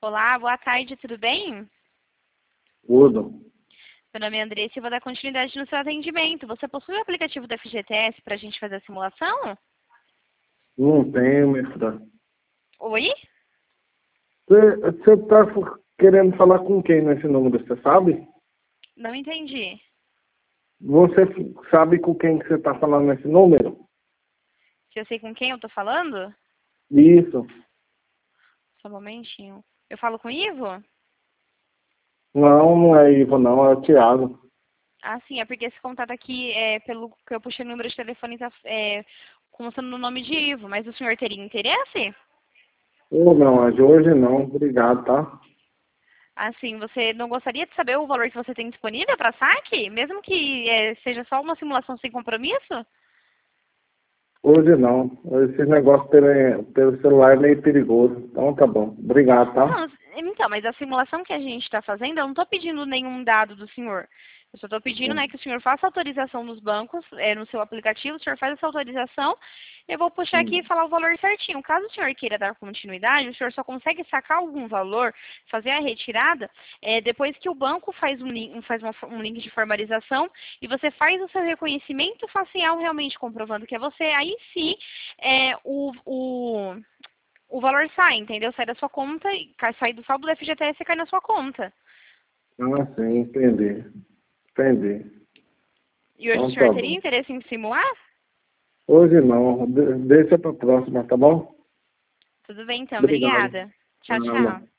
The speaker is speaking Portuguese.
Olá, boa tarde, tudo bem? Tudo. Meu nome é Andressa e eu vou dar continuidade no seu atendimento. Você possui o aplicativo da FGTS para a gente fazer a simulação? Não tenho, minha filha. Oi? Você está querendo falar com quem nesse número, você sabe? Não entendi. Você sabe com quem que você está falando nesse número? Se eu sei com quem eu tô falando? Isso. Só um momentinho. Eu falo com o Ivo? Não, não é Ivo, não, é o Thiago. Ah, sim, é porque esse contato aqui, pelo que eu puxei o número de telefone, tá constando no nome de Ivo. Mas o senhor teria interesse? Não, é de hoje não. Obrigado, tá? Assim, você não gostaria de saber o valor que você tem disponível para saque? Mesmo que seja só uma simulação sem compromisso? Hoje não. Esse negócio pelo celular é meio perigoso. Então tá bom. Obrigado, tá? Não, então, mas a simulação que a gente está fazendo, eu não estou pedindo nenhum dado do senhor. Eu só estou pedindo, né, que o senhor faça autorização nos bancos, no seu aplicativo, o senhor faz essa autorização, eu vou puxar aqui e Hum. falar o valor certinho. Caso o senhor queira dar continuidade, o senhor só consegue sacar algum valor, fazer a retirada, depois que o banco faz um link de formalização e você faz o seu reconhecimento facial realmente comprovando que é você, aí sim, o valor sai, entendeu? Sai da sua conta, sai do saldo do FGTS e cai na sua conta. Ah, sim, entendi. Entendi. E hoje o Então senhor tá teria bom. interesse em simular? Hoje não. Deixa pra próxima, tá bom? Tudo bem, então. Obrigado. Obrigada. Tchau, Nada. tchau.